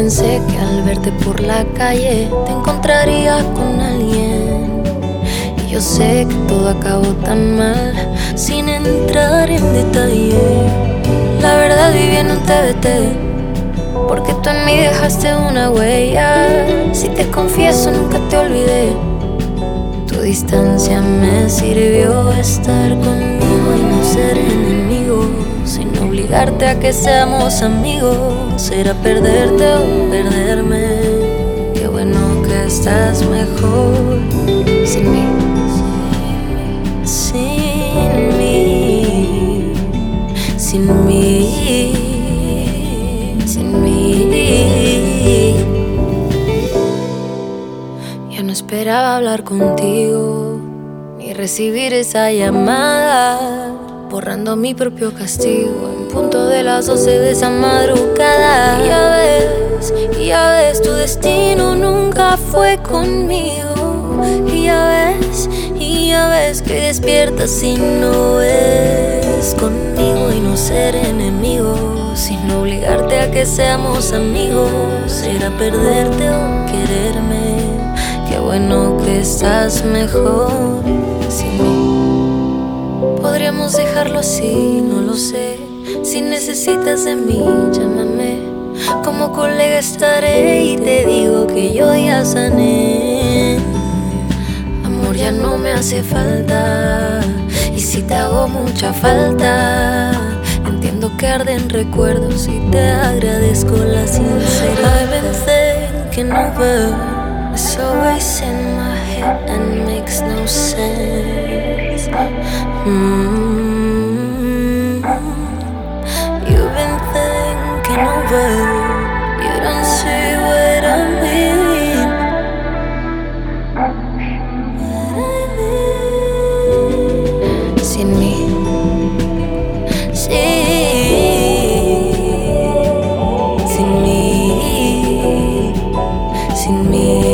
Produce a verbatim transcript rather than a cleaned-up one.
pensé que al verte por la calle te encontraría con alguien. Y yo sé que todo acabó tan mal, sin entrar en detalle. La verdad viví en un T B T, porque tú en mí dejaste una huella. Si te confieso, nunca te olvidé. Tu distancia me sirvió estar conmigo y no ser enemigo, sin obligarte a que seamos amigos. Era perderte o perderme. Qué bueno que estás mejor sin mí, sin mí, sin mí, sin mí. Yo no esperaba hablar contigo ni recibir esa llamada, borrando mi propio castigo en punto de las doce de esa madrugada. Y ya ves, y ya ves, tu destino nunca fue conmigo. Y ya ves, y ya ves que despiertas y no es conmigo. Y no ser enemigos, sin obligarte a que seamos amigos. Era perderte o quererme. Qué bueno que estás mejor sin mí. Podríamos dejarlo así, no lo sé. Si necesitas de mí, llámame. Como colega estaré y te digo que yo ya sané. Amor, ya no me hace falta. Y si te hago mucha falta, entiendo que arden recuerdos y te agradezco la sinceridad. I've been thinking over. It's always in my head and makes no sense. Mm-hmm. You've been thinking over. You don't see what I mean. What I mean. Sin mí, sin, sin mí, sin mí.